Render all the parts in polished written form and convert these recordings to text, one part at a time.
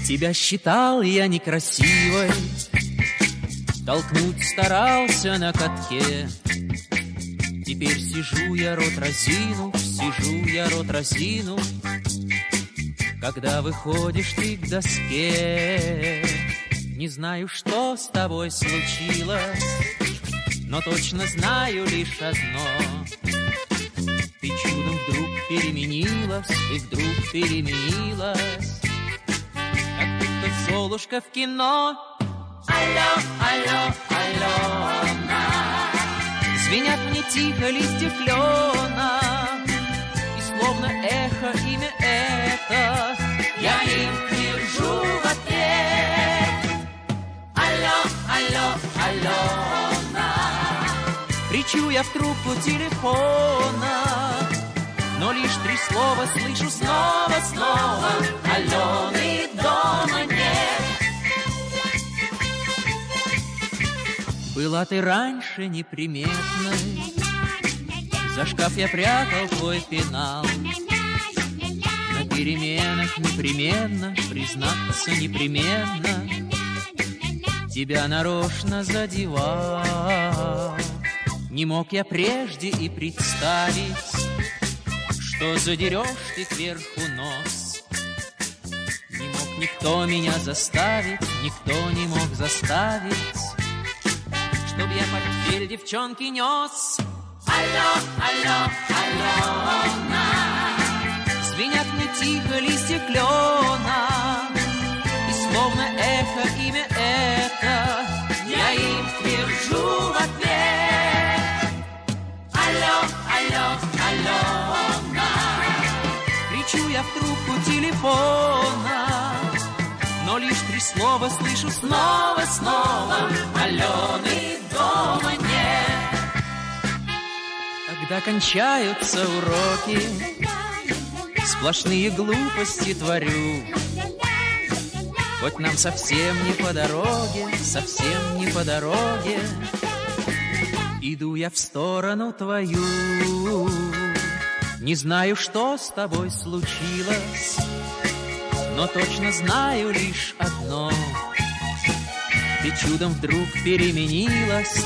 Тебя считал я некрасивой, толкнуть старался на катке. Теперь сижу я рот разину, когда выходишь ты к доске. Не знаю, что с тобой случилось, но точно знаю лишь одно: ты чудом вдруг переменилась, как будто Золушка в кино. Алло, алло, Алена, звенят мне тихо листья клена, и словно эхо имя это я им твержу в ответ. Алло, алло, Алена, кричу я в трубку телефона, но лишь 3 слова слышу снова. Алены дома нет. Была ты раньше неприметной, за шкаф я прятал твой пенал. На переменах непременно, признаться непременно, тебя нарочно задевал. Не мог я прежде и представить, что задерешь ты кверху нос. Не мог никто меня заставить, никто не мог заставить, чтоб я портфель девчонки нес. Алло, алло, Алена, звенят мне тихо листья клена, и словно эхо имя это я им твержу в ответ. Алло, алло, Алена, кричу я в трубку телефона, но лишь 3 слова слышу снова. Алены дома нет. Когда кончаются уроки, сплошные глупости творю. Хоть нам совсем не по дороге, иду я в сторону твою. Не знаю, что с тобой случилось, но точно знаю лишь одно: ты чудом вдруг переменилась,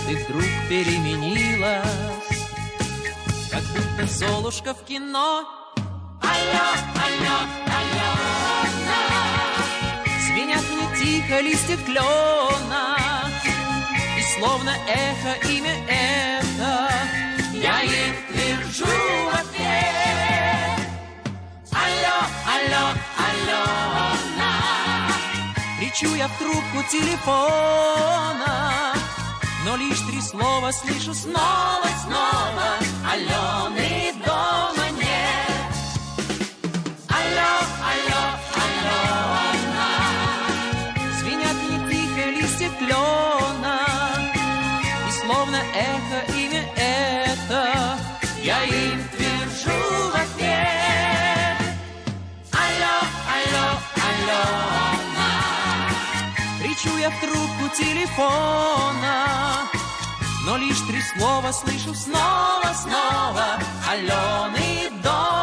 как будто Золушка в кино. Алло, алло, Алена, звенят мне тихо листья клена, и словно эхо имя это я им твержу в ответ. Алло, алло, Алена, кричу я в трубку телефона, но лишь 3 слова слышу снова. Алены дома нет. Алло, алло, Алена, звенят мне тихо листья клена, и словно эхо имя это я им твержу в ответ. Алло, алло, Алена, кричу я в трубку телефона, но лишь 3 слова слышу снова. Алены дома